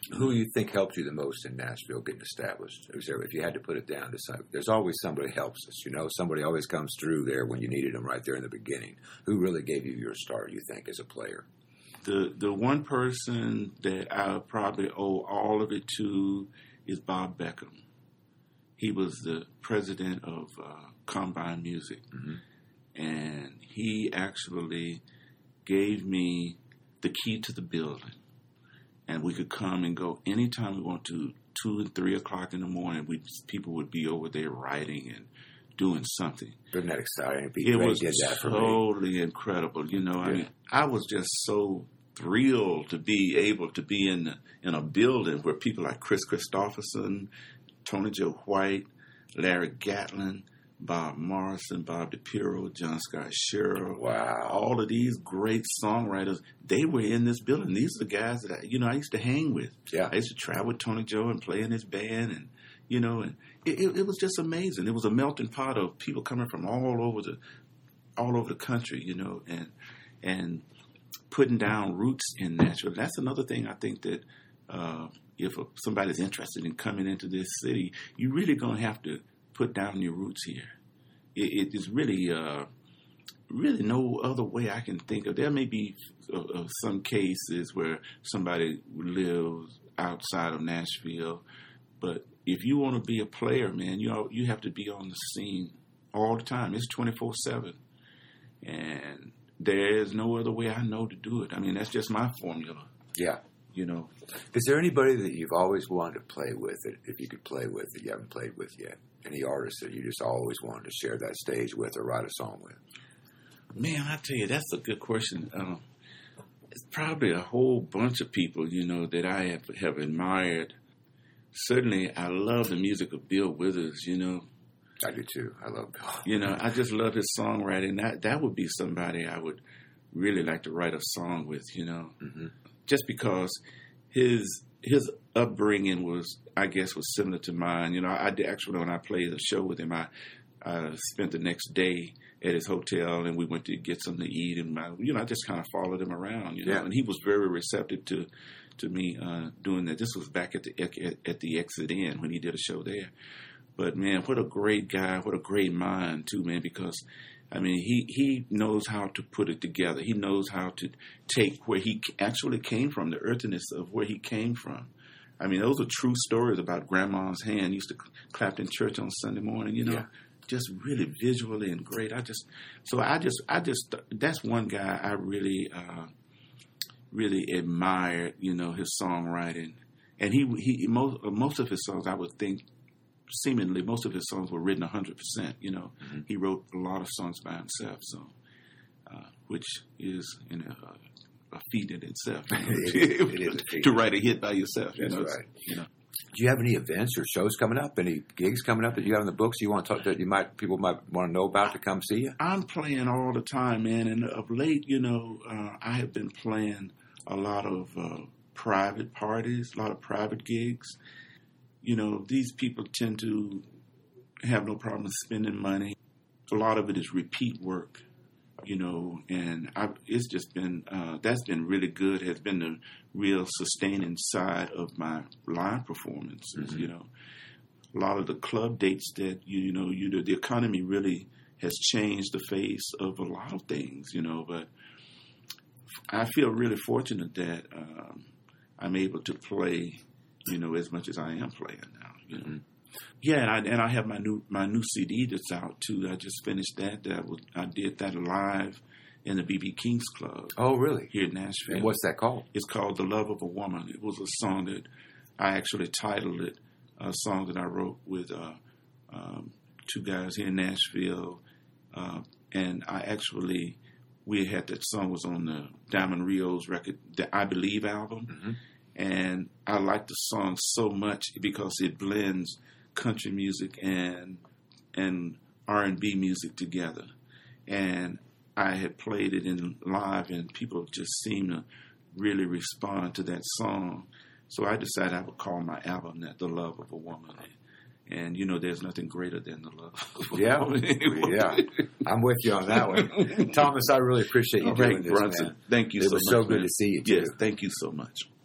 Who do you think helped you the most in Nashville getting established? If you had to put it down to something, there's always somebody helps us. Somebody always comes through there when you needed them right there in the beginning. Who really gave you your start, you think, as a player? The one person that I probably owe all of it to is Bob Beckham. He was the president of Combine Music, and he actually gave me the key to the building. And we could come and go anytime we want to, 2 and 3 o'clock in the morning. People would be over there writing and doing something. Isn't that exciting? It was totally incredible. I mean, I was just so thrilled to be able to be in a building where people like Chris Christopherson, Tony Joe White, Larry Gatlin, Bob Morrison, Bob DiPiero, John Scott Sherrill. Wow. All of these great songwriters, they were in this building. These are the guys that I used to hang with. Yeah. I used to travel with Tony Joe and play in his band, and and it was just amazing. It was a melting pot of people coming from all over the country, and putting down roots in Nashville. That's another thing I think that if somebody's interested in coming into this city, you're really going to have to put down your roots here. It is really no other way I can think of. There may be some cases where somebody lives outside of Nashville, but if you want to be a player, man, you have to be on the scene all the time. It's 24/7, and there is no other way I know to do it. I mean, that's just my formula. Yeah. Is there anybody that you've always wanted to play with, if you could play with, that you haven't played with yet? Any artists that you just always wanted to share that stage with or write a song with? Man, I tell you, that's a good question. It's probably a whole bunch of people, that I have admired. Certainly, I love the music of Bill Withers, I do too. I love Bill. I just love his songwriting. That would be somebody I would really like to write a song with, Just because his upbringing was similar to mine. I did, actually, when I played a show with him, I spent the next day at his hotel, and we went to get something to eat, and I just kind of followed him around, and he was very receptive to me doing that. This was back at the Exit Inn when he did a show there. But man, what a great guy, what a great mind too, man, because I mean, he knows how to put it together. He knows how to take where he actually came from, the earthiness of where he came from. I mean, those are true stories about Grandma's hand. He used to clap in church on Sunday morning, just really visually and great. That's one guy I really, really admired, his songwriting. And most of his songs, I would think, seemingly most of his songs were written 100%. He wrote a lot of songs by himself, so which is a feat in itself. It is a feat. To write a hit by yourself. That's right. Do you have any events or shows coming up? Any gigs coming up that you have in the books you want to talk that people might want to know about to come see you? I'm playing all the time, man, and of late, I have been playing a lot of private parties, a lot of private gigs. These people tend to have no problem spending money. A lot of it is repeat work, and it's just been, that's been really good, has been the real sustaining side of my live performances, A lot of the club dates that, the economy really has changed the face of a lot of things, but I feel really fortunate that I'm able to play as much as I am playing now, Yeah, and I have my new CD that's out too. I just finished that. I did that live in the B.B. King's Club. Oh, really? Here in Nashville. And what's that called? It's called "The Love of a Woman." It was a song that I actually titled it. A song that I wrote with two guys here in Nashville, and we had that song was on the Diamond Rio's record, the I Believe album. And I like the song so much because it blends country music and R&B music together. And I had played it in live, and people just seemed to really respond to that song. So I decided I would call my album that "The Love of a Woman." And, there's nothing greater than the love of a woman. Yeah. I'm with you on that one. Thomas, I really appreciate you doing this, Bronson. Man. Thank you so much. It was so good to see you, too. Yes, thank you so much.